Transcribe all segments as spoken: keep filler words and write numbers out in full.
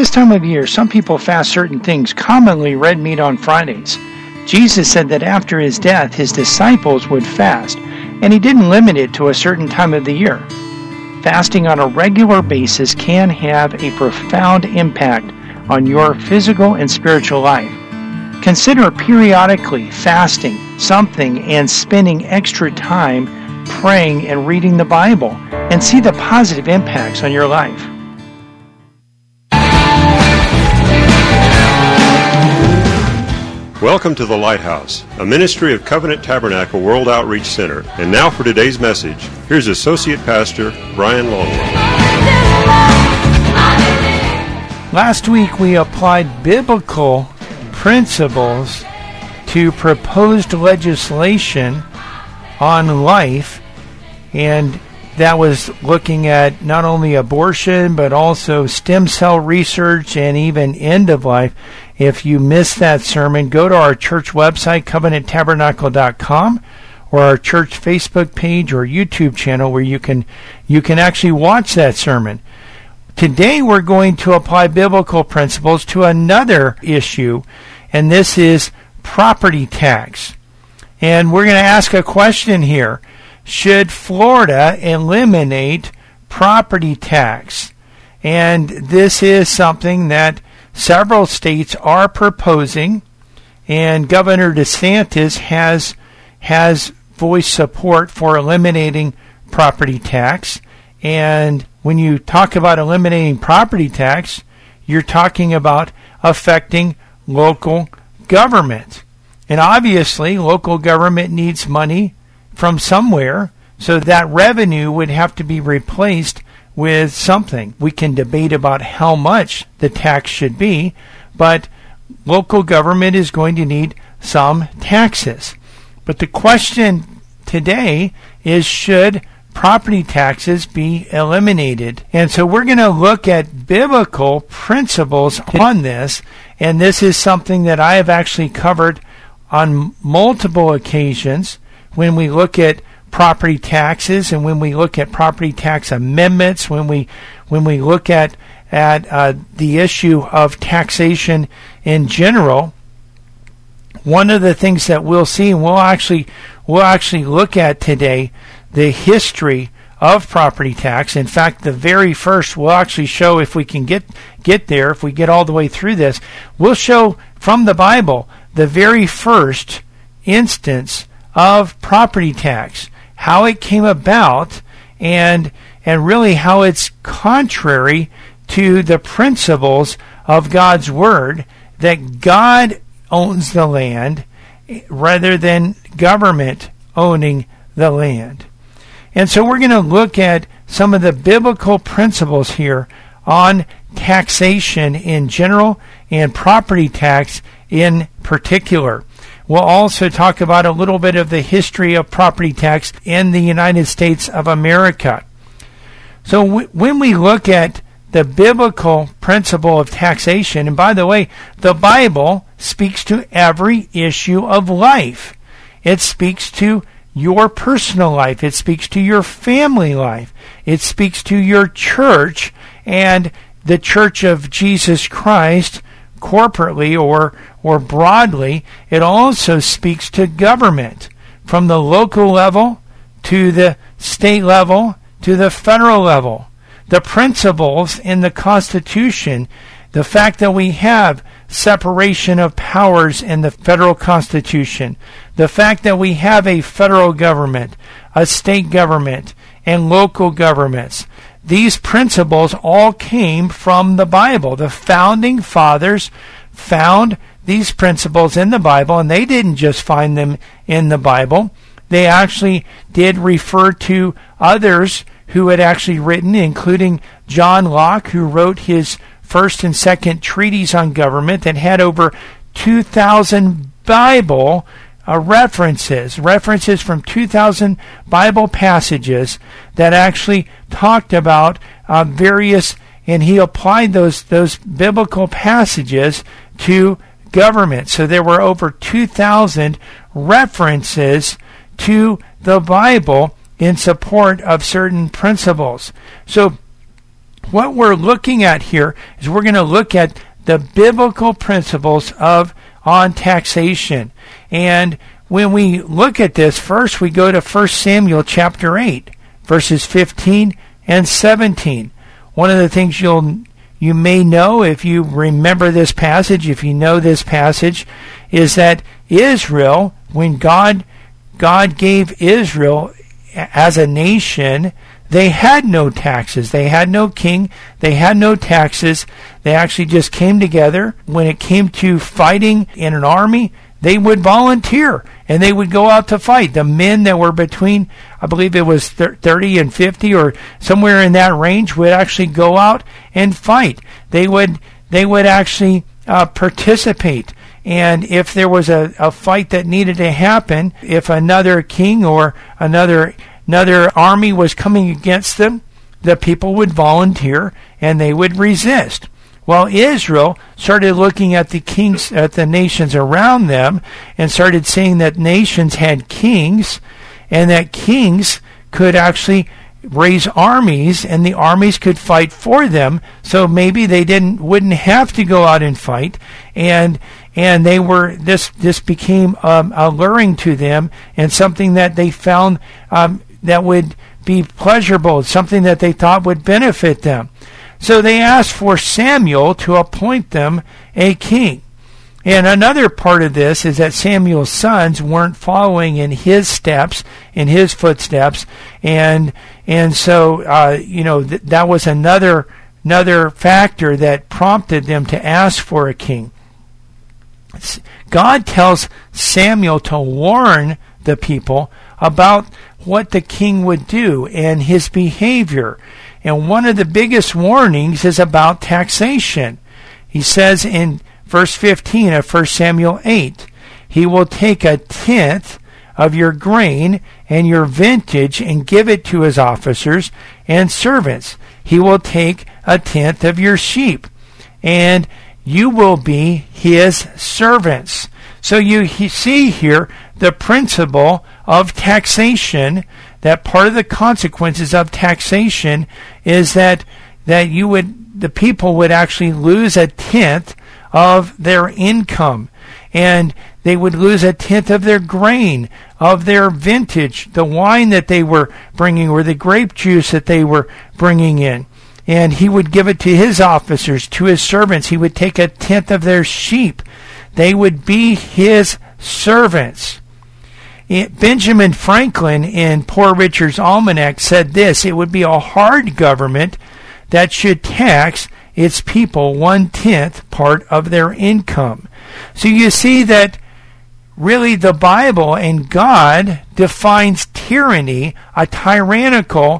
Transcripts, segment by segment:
this time of year, some people fast certain things, commonly red meat on Fridays. Jesus said that after his death, his disciples would fast, and he didn't limit it to a certain time of the year. Fasting on a regular basis can have a profound impact on your physical and spiritual life. Consider periodically fasting something and spending extra time praying and reading the Bible, and see the positive impacts on your life. Welcome to The Lighthouse, a ministry of Covenant Tabernacle World Outreach Center. And now for today's message, here's Associate Pastor Brian Longworth. Last week we applied biblical principles to proposed legislation on life, and that was looking at not only abortion but also stem cell research and even end of life. If you missed that sermon, go to our church website, covenant tabernacle dot com, or our church Facebook page or YouTube channel where you can you can actually watch that sermon. Today we're going to apply biblical principles to another issue, and this is property tax. And we're going to ask a question here. Should Florida eliminate property tax? And this is something that several states are proposing, and Governor DeSantis has has voiced support for eliminating property tax. And when you talk about eliminating property tax, you're talking about affecting local government. And obviously, local government needs money from somewhere, so that revenue would have to be replaced with something. We can debate about how much the tax should be, but local government is going to need some taxes. But the question today is, should property taxes be eliminated? And so we're going to look at biblical principles on this, and this is something that I have actually covered on multiple occasions when we look at property taxes and when we look at property tax amendments, when we when we look at at uh, the issue of taxation in general. One of the things that we'll see, and we'll actually we'll actually look at today, the history of property tax. In fact, the very first, we'll actually show, if we can get get there, if we get all the way through this, we'll show from the Bible the very first instance of property tax, how it came about, and and really how it's contrary to the principles of God's Word, that God owns the land rather than government owning the land. And so we're going to look at some of the biblical principles here on taxation in general and property tax in particular. We'll also talk about a little bit of the history of property tax in the United States of America. So w- when we look at the biblical principle of taxation, and by the way, the Bible speaks to every issue of life. It speaks to your personal life. It speaks to your family life. It speaks to your church and the Church of Jesus Christ corporately or or broadly. It also speaks to government, from the local level to the state level to the federal level. The principles in the Constitution, the fact that we have separation of powers in the federal Constitution, the fact that we have a federal government, a state government, and local governments. These principles all came from the Bible. The founding fathers found these principles in the Bible, and they didn't just find them in the Bible. They actually did refer to others who had actually written, including John Locke, who wrote his first and second treatise on government that had over two thousand Bible uh, references, references from two thousand Bible passages that actually talked about uh, various, and he applied those those biblical passages to government. So there were over two thousand references to the Bible in support of certain principles. So what we're looking at here is we're going to look at the biblical principles of on taxation. And when we look at this, first we go to First Samuel chapter eight, verses fifteen and seventeen. One of the things you'll you may know if you remember this passage, if you know this passage, is that Israel, when God God gave Israel as a nation, they had no taxes. They had no king. They had no taxes. They actually just came together. When it came to fighting in an army, they would volunteer and they would go out to fight. The men that were between, I believe it was thirty and fifty or somewhere in that range, would actually go out and fight. They would they would actually uh, participate. And if there was a, a fight that needed to happen, if another king or another another army was coming against them, the people would volunteer and they would resist. Well, Israel started looking at the kings, at the nations around them, and started seeing that nations had kings, and that kings could actually raise armies, and the armies could fight for them. So maybe they didn't wouldn't have to go out and fight, and and they were this this became um, alluring to them, and something that they found um, that would be pleasurable, something that they thought would benefit them. So they asked for Samuel to appoint them a king. And another part of this is that Samuel's sons weren't following in his steps, in his footsteps, and and so uh, you know th- that was another another factor that prompted them to ask for a king. God tells Samuel to warn the people about what the king would do and his behavior. And one of the biggest warnings is about taxation. He says in verse fifteen of First Samuel eight, he will take a tenth of your grain and your vintage and give it to his officers and servants. He will take a tenth of your sheep, and you will be his servants. So you he, see here the principle of taxation, that part of the consequences of taxation is that that you would the people would actually lose a tenth of their income, and they would lose a tenth of their grain, of their vintage, the wine that they were bringing or the grape juice that they were bringing in. And he would give it to his officers, to his servants. He would take a tenth of their sheep. They would be his servants. Benjamin Franklin in Poor Richard's Almanac said this: it would be a hard government that should tax its people one-tenth part of their income. So you see that really the Bible and God defines tyranny, a tyrannical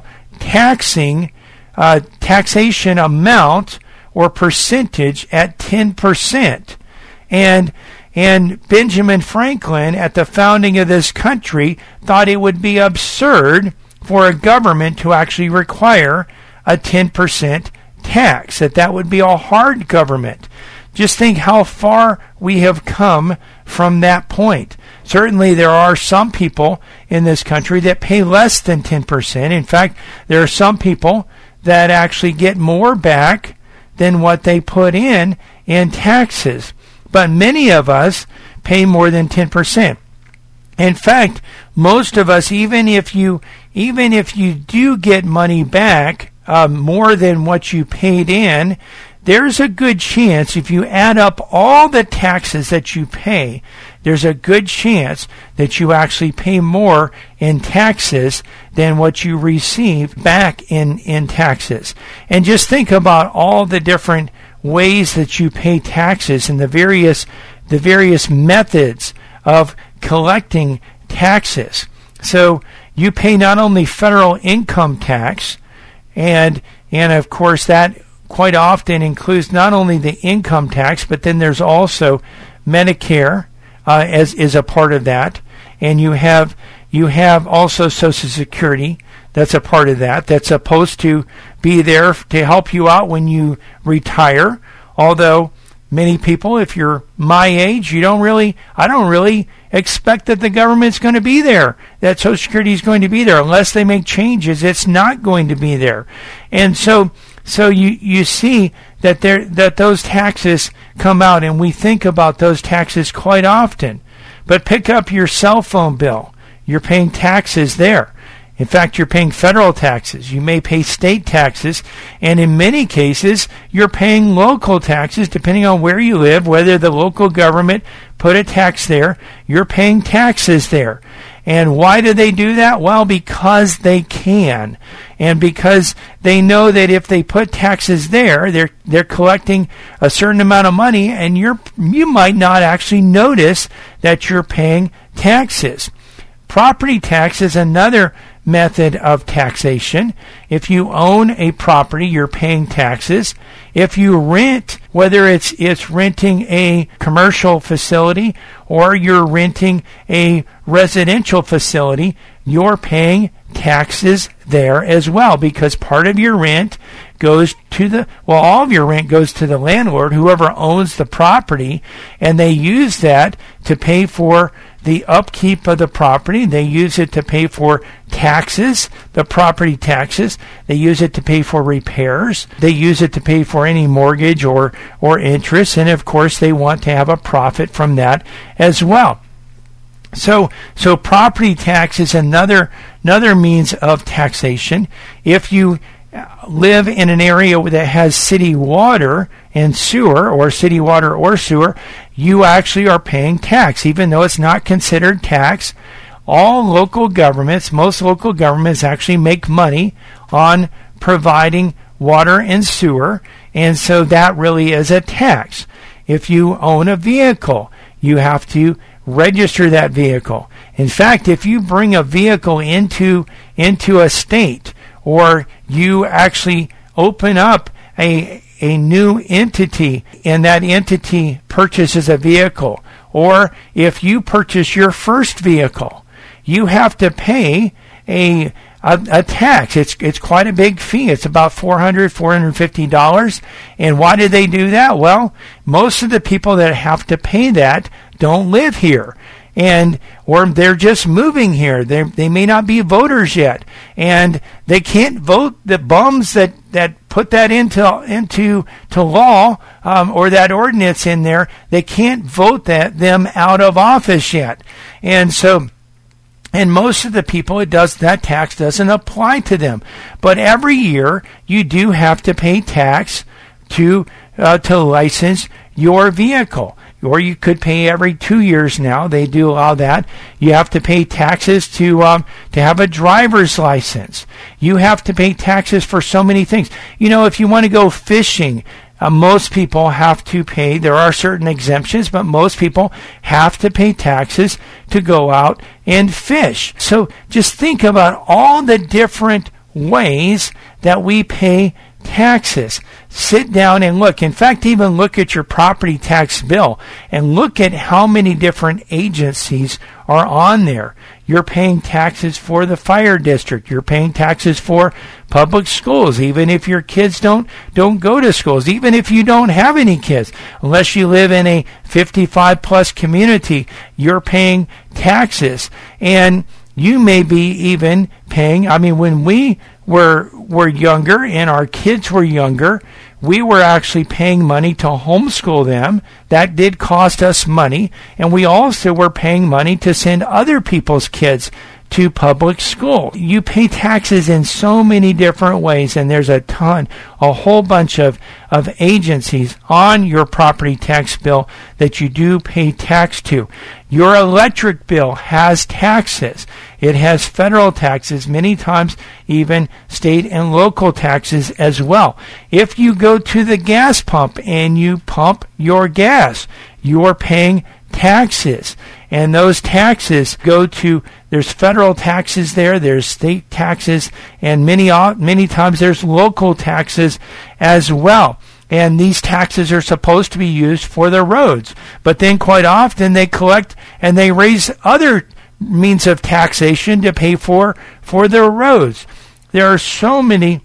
taxing uh, taxation amount or percentage at ten percent. And And Benjamin Franklin, at the founding of this country, thought it would be absurd for a government to actually require a ten percent tax, that that would be a hard government. Just think how far we have come from that point. Certainly there are some people in this country that pay less than ten percent. In fact, there are some people that actually get more back than what they put in in taxes. But many of us pay more than ten percent. In fact, most of us, even if you even if you do get money back, uh, more than what you paid in, there's a good chance, if you add up all the taxes that you pay, there's a good chance that you actually pay more in taxes than what you receive back in, in taxes. And just think about all the different ways that you pay taxes and the various the various methods of collecting taxes. So you pay not only federal income tax, and and of course that quite often includes not only the income tax, but then there's also Medicare uh, as is a part of that, and you have you have also Social Security. That's a part of that. That's supposed to be there to help you out when you retire. Although many people, if you're my age, you don't really, I don't really expect that the government's going to be there, that Social Security is going to be there. Unless they make changes, it's not going to be there. And so so you, you see that there that those taxes come out, and we think about those taxes quite often. But pick up your cell phone bill. You're paying taxes there. In fact, you're paying federal taxes. You may pay state taxes, and in many cases, you're paying local taxes depending on where you live, whether the local government put a tax there. You're paying taxes there. And why do they do that? Well, because they can. And because they know that if they put taxes there, they're they're collecting a certain amount of money, and you're you might not actually notice that you're paying taxes. Property tax is another method of taxation. If you own a property, you're paying taxes. If you rent, whether it's it's renting a commercial facility or you're renting a residential facility, you're paying taxes there as well, because part of your rent goes to the, well, all of your rent goes to the landlord, whoever owns the property, and they use that to pay for the upkeep of the property. They use it to pay for taxes, the property taxes. They use it to pay for repairs. They use it to pay for any mortgage or, or interest. And of course, they want to have a profit from that as well. So, so property tax is another, another means of taxation. If you live in an area that has city water and sewer, or city water or sewer, you actually are paying tax, even though it's not considered tax. All local governments, most local governments actually make money on providing water and sewer, and so that really is a tax. If you own a vehicle, you have to register that vehicle. In fact, if you bring a vehicle into into a state, or you actually open up a a new entity and that entity purchases a vehicle, or if you purchase your first vehicle, you have to pay a a, a tax. It's it's quite a big fee. It's about four hundred dollars, four hundred fifty dollars. And why do they do that? Well, most of the people that have to pay that don't live here, and or they're just moving here. They they may not be voters yet, and they can't vote. The bums that, that put that into into to law, um, or that ordinance in there, they can't vote that them out of office yet, and so. And most of the people, it does that tax doesn't apply to them. But every year you do have to pay tax to uh, to license your vehicle. Or you could pay every two years now. They do allow that. You have to pay taxes to um, to have a driver's license. You have to pay taxes for so many things. You know, if you want to go fishing, Uh, most people have to pay. There are certain exemptions, but most people have to pay taxes to go out and fish. So just think about all the different ways that we pay taxes. Sit down and look. In fact, even look at your property tax bill and look at how many different agencies are on there. You're paying taxes for the fire district. You're paying taxes for public schools, even if your kids don't don't go to schools, even if you don't have any kids. Unless you live in a fifty-five plus community, you're paying taxes. And you may be even paying, I mean, when we were were younger and our kids were younger, we were actually paying money to homeschool them. That did cost us money. And we also were paying money to send other people's kids to public school. You pay taxes in so many different ways, and there's a ton, a whole bunch of, of agencies on your property tax bill that you do pay tax to. Your electric bill has taxes. It has federal taxes, many times even state and local taxes as well. If you go to the gas pump and you pump your gas, you are paying taxes. And those taxes go to, there's federal taxes there, there's state taxes, and many many times there's local taxes as well. And these taxes are supposed to be used for the roads. But then quite often they collect and they raise other means of taxation to pay for, for their roads. There are so many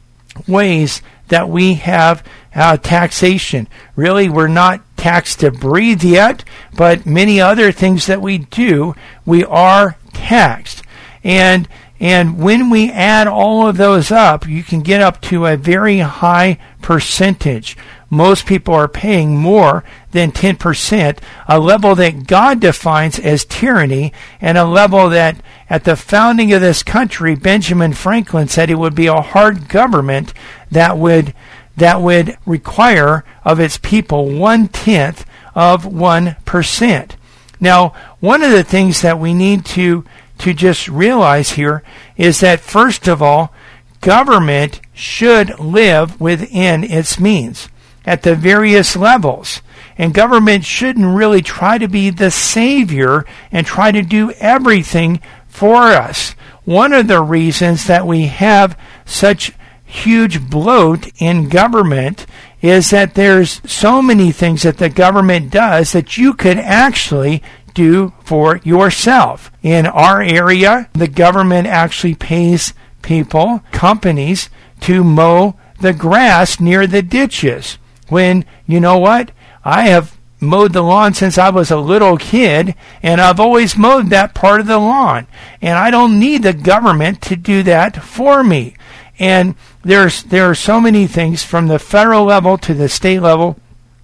ways that we have uh, taxation. Really, we're not taxed to breathe yet, but many other things that we do, we are taxed. And And when we add all of those up, you can get up to a very high percentage. Most people are paying more than ten percent, a level that God defines as tyranny, and a level that at the founding of this country, Benjamin Franklin said it would be a hard government that would that would require of its people one-tenth of one percent. Now, one of the things that we need to to just realize here is that, first of all, government should live within its means at the various levels. And government shouldn't really try to be the savior and try to do everything for us. One of the reasons that we have such huge bloat in government is that there's so many things that the government does that you could actually do for yourself. In our area, the government actually pays people, companies, to mow the grass near the ditches. When, you know what, I have mowed the lawn since I was a little kid, and I've always mowed that part of the lawn, and I don't need the government to do that for me. And there's there are so many things from the federal level to the state level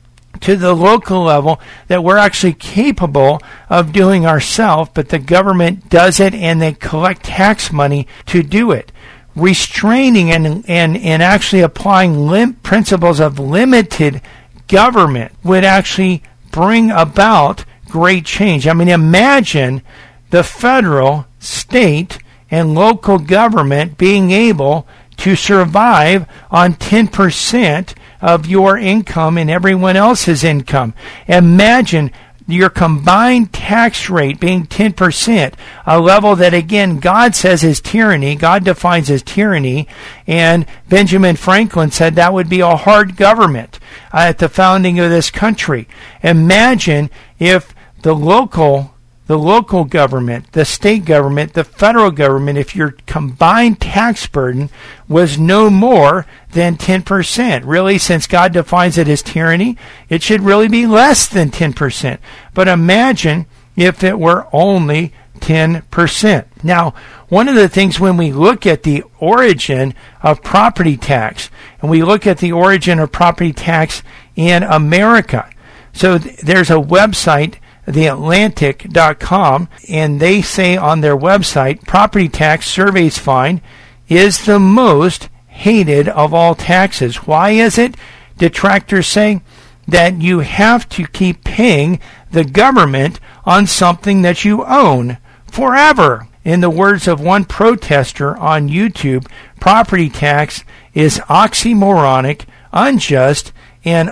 to the local level that we're actually capable of doing ourselves, but the government does it, and they collect tax money to do it. Restraining and and, and actually applying lim- principles of limited government would actually bring about great change. I mean, imagine the federal, state, and local government being able to survive on ten percent of your income and everyone else's income. Imagine your combined tax rate being ten percent, a level that, again, God says is tyranny. God defines as tyranny, and Benjamin Franklin said that would be a hard government uh, at the founding of this country. Imagine if the local the local government, the state government, the federal government, if your combined tax burden was no more than ten percent. Really, since God defines it as tyranny, it should really be less than ten percent. But imagine if it were only ten percent. Now, one of the things when we look at the origin of property tax, and we look at the origin of property tax in America, so th- there's a website, the atlantic dot com, and they say on their website, property tax, surveys find, is the most hated of all taxes. Why is it? Detractors say that you have to keep paying the government on something that you own forever. In the words of one protester on YouTube, property tax is oxymoronic, unjust, and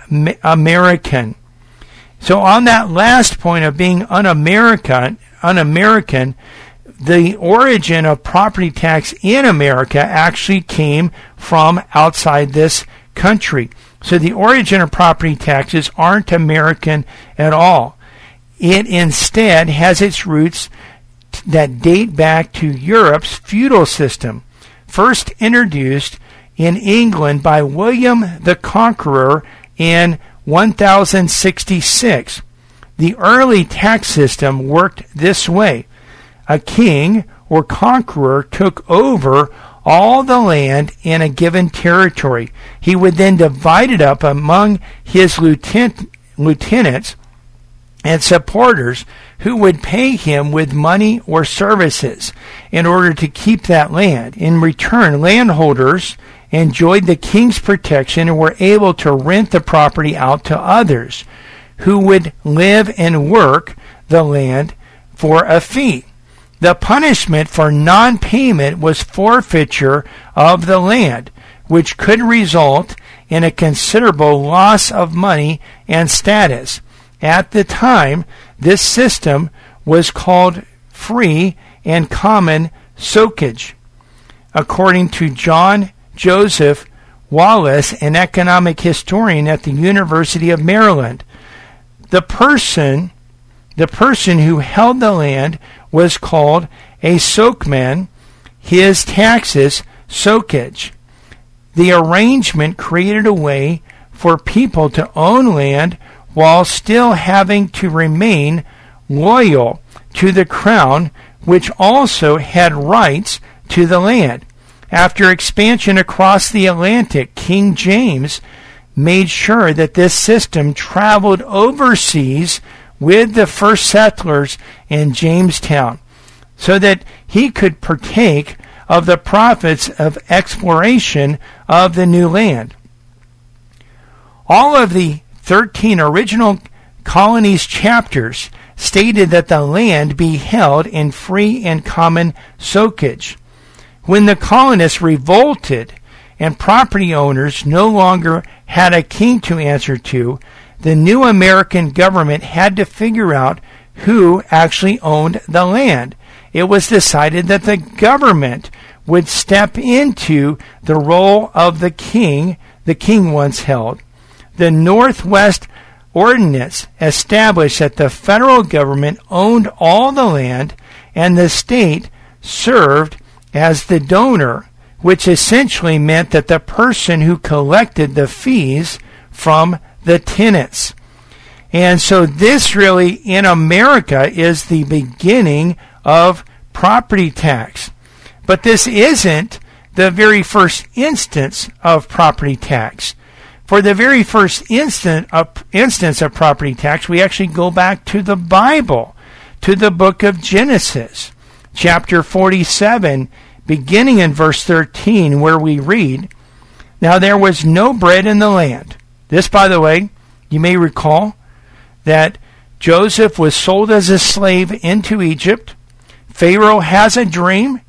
un-American. So on that last point of being un-American, un-American, the origin of property tax in America actually came from outside this country. So the origin of property taxes aren't American at all. It instead has its roots that date back to Europe's feudal system, first introduced in England by William the Conqueror in one thousand sixty-six. The early tax system worked this way. A king or conqueror took over all the land in a given territory. He would then divide it up among his lieutenant, lieutenants and supporters who would pay him with money or services in order to keep that land. In return, landholders enjoyed the king's protection and were able to rent the property out to others who would live and work the land for a fee. The punishment for non-payment was forfeiture of the land, which could result in a considerable loss of money and status. At the time, this system was called free and common soakage. According to John Joseph Wallace, an economic historian at the University of Maryland, the person, the person who held the land was called a soakman, his taxes soakage. The arrangement created a way for people to own land while still having to remain loyal to the crown, which also had rights to the land. After expansion across the Atlantic, King James made sure that this system traveled overseas with the first settlers in Jamestown, so that he could partake of the profits of exploration of the new land. All of the thirteen original colonies chapters stated that the land be held in free and common socage. When the colonists revolted and property owners no longer had a king to answer to, the new American government had to figure out who actually owned the land. It was decided that the government would step into the role of the king the king once held. The Northwest Ordinance established that the federal government owned all the land and the state served as the donor, which essentially meant that the person who collected the fees from the tenants. And so this really, in America, is the beginning of property tax. But this isn't the very first instance of property tax. For the very first instant of, instance of property tax, we actually go back to the Bible, to the book of Genesis, chapter forty-seven, beginning in verse thirteen, where we read, "Now there was no bread in the land." This, by the way, you may recall that Joseph was sold as a slave into Egypt. Pharaoh has a dream,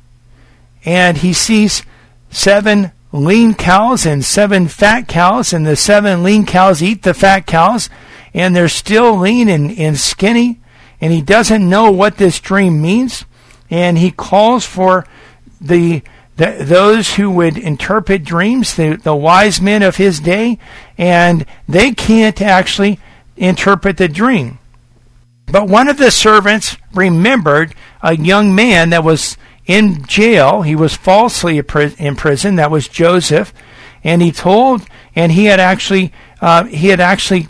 and he sees seven lean cows and seven fat cows, and the seven lean cows eat the fat cows, and they're still lean and, and skinny, and he doesn't know what this dream means, and he calls for the, the those who would interpret dreams, the, the wise men of his day, and they can't actually interpret the dream. But one of the servants remembered a young man that was in jail. He was falsely imprisoned. That was Joseph, and he told, and he had actually, uh, he had actually,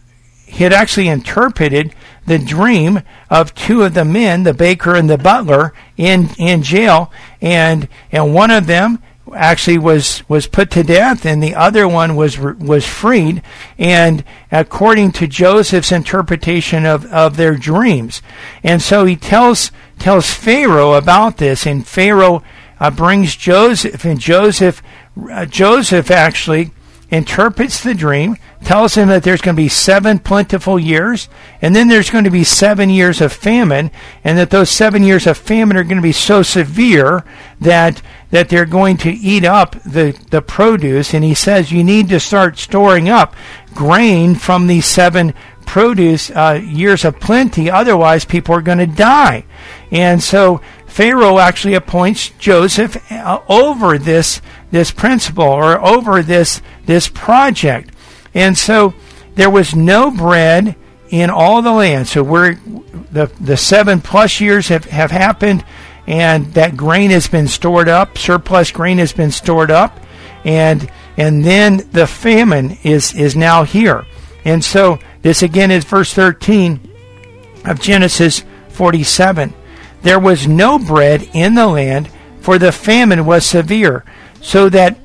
he had actually interpreted the dream of two of the men, the baker and the butler, in in jail, and and one of them actually was was put to death, and the other one was was freed, and according to Joseph's interpretation of, of their dreams. And so he tells tells Pharaoh about this, and Pharaoh uh, brings Joseph, and Joseph uh, Joseph actually interprets the dream, tells him that there's going to be seven plentiful years, and then there's going to be seven years of famine, and that those seven years of famine are going to be so severe that that they're going to eat up the, the produce. And he says you need to start storing up grain from these seven produce uh, years of plenty, otherwise people are going to die. And so Pharaoh actually appoints Joseph uh, over this this principle, or over this this project. And so there was no bread in all the land. So we're the the seven plus years have, have happened, and that grain has been stored up, surplus grain has been stored up, and and then the famine is is now here. And so this again is verse thirteen of Genesis forty-seven. There was no bread in the land, for the famine was severe, so that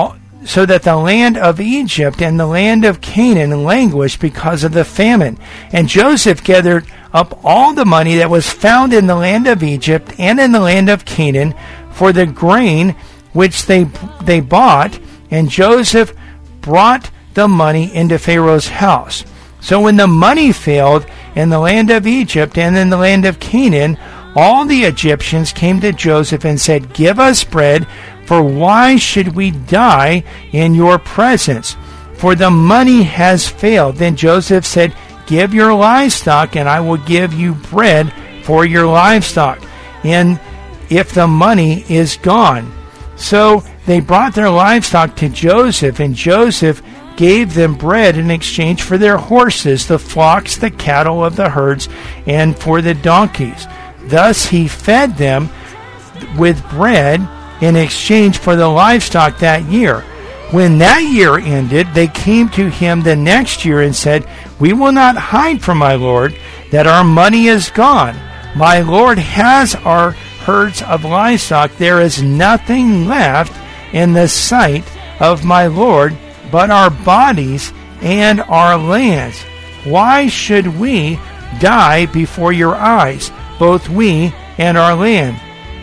so that the land of Egypt and the land of Canaan languished because of the famine. And Joseph gathered up all the money that was found in the land of Egypt and in the land of Canaan for the grain which they they bought, and Joseph brought the money into Pharaoh's house. So when the money failed in the land of Egypt and in the land of Canaan, all the Egyptians came to Joseph and said, "Give us bread, for why should we die in your presence? For the money has failed." Then Joseph said, "Give your livestock, and I will give you bread for your livestock, and if the money is gone." So they brought their livestock to Joseph, and Joseph gave them bread in exchange for their horses, the flocks, the cattle of the herds, and for the donkeys. Thus he fed them with bread in exchange for the livestock that year. When that year ended, they came to him the next year and said, "We will not hide from my lord that our money is gone, My Lord has our herds of livestock. There is nothing left in the sight of my Lord but our bodies and our lands. Why should we die before your eyes, both we and our land?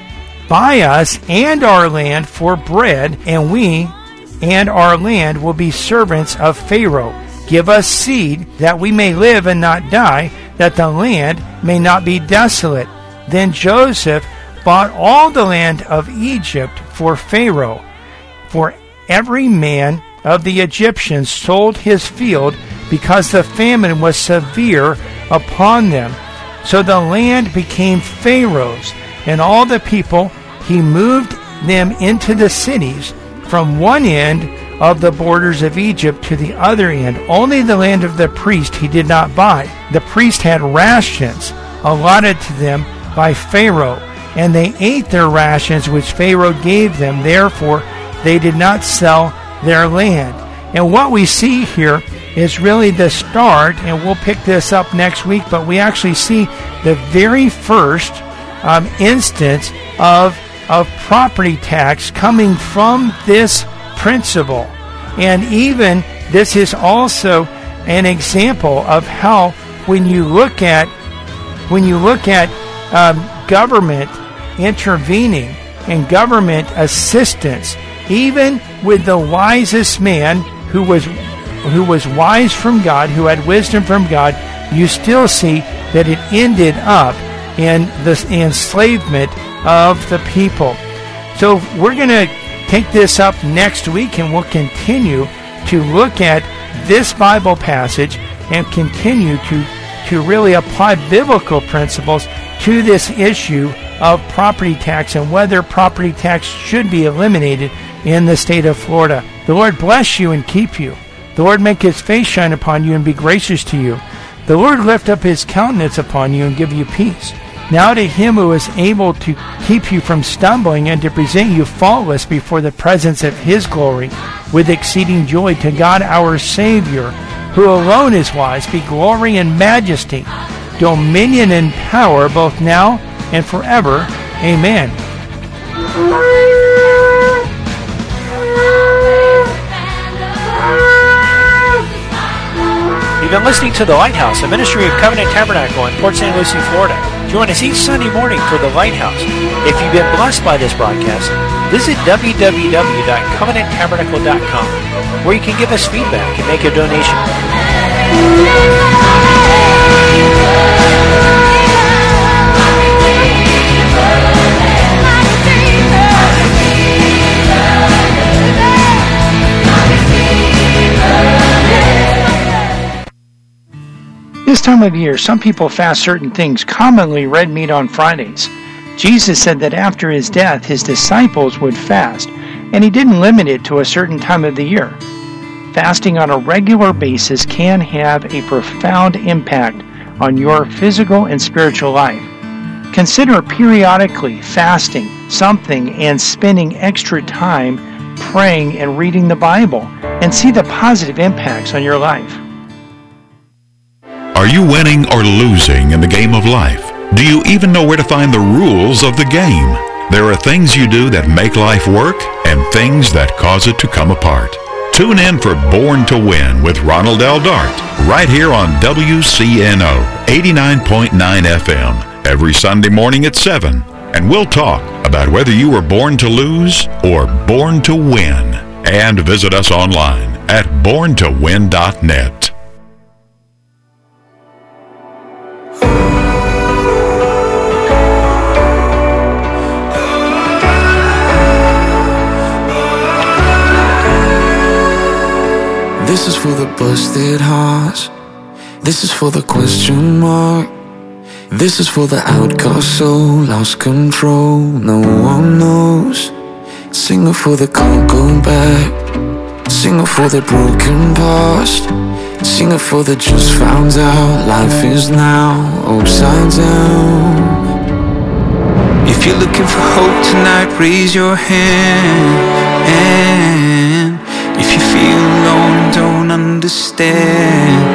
Buy us and our land for bread, and we and our land will be servants of Pharaoh. Give us seed, that we may live and not die, that the land may not be desolate. Then Joseph bought all the land of Egypt for Pharaoh. For every man of the Egyptians sold his field, because the famine was severe upon them. So the land became Pharaoh's, and all the people, he moved them into the cities, from one end of the borders of Egypt to the other end. Only the land of the priest he did not buy. The priest had rations allotted to them by Pharaoh, and they ate their rations which Pharaoh gave them. Therefore they did not sell their land. And what we see here is really the start, and we'll pick this up next week, but we actually see the very first um, instance of, of property tax coming from this principle. And even this is also an example of how when you look at when you look at um, government intervening and government assistance, even with the wisest man who was who was wise from God, who had wisdom from God, you still see that it ended up in the enslavement of the people. So we're going to take this up next week, and we'll continue to look at this Bible passage and continue to, to really apply biblical principles to this issue of property tax and whether property tax should be eliminated in the state of Florida. The Lord bless you and keep you. The Lord make his face shine upon you and be gracious to you. The Lord lift up his countenance upon you and give you peace. Now to him who is able to keep you from stumbling and to present you faultless before the presence of his glory with exceeding joy, to God our Savior, who alone is wise, be glory and majesty, dominion and power, both now and forever. Amen. You've been listening to The Lighthouse, a ministry of Covenant Tabernacle in Port Saint Lucie, Florida. Join us each Sunday morning for The Lighthouse. If you've been blessed by this broadcast, visit w w w dot covenant tabernacle dot com, where you can give us feedback and make a donation. This time of year, some people fast certain things, commonly red meat on Fridays. Jesus said that after his death, his disciples would fast, and he didn't limit it to a certain time of the year. Fasting on a regular basis can have a profound impact on your physical and spiritual life. Consider periodically fasting something and spending extra time praying and reading the Bible, and see the positive impacts on your life. Are you winning or losing in the game of life? Do you even know where to find the rules of the game? There are things you do that make life work and things that cause it to come apart. Tune in for Born to Win with Ronald L. Dart, right here on W C N O eighty-nine point nine F M, every Sunday morning at seven. And we'll talk about whether you were born to lose or born to win. And visit us online at born to win dot net. This is for the busted hearts. This is for the question mark. This is for the outcast soul, lost control, no one knows. Sing it for the can't go back. Sing it for the broken past. Sing it for the just found out. Life is now upside down. If you're looking for hope tonight, raise your hand. If you feel alone and don't understand,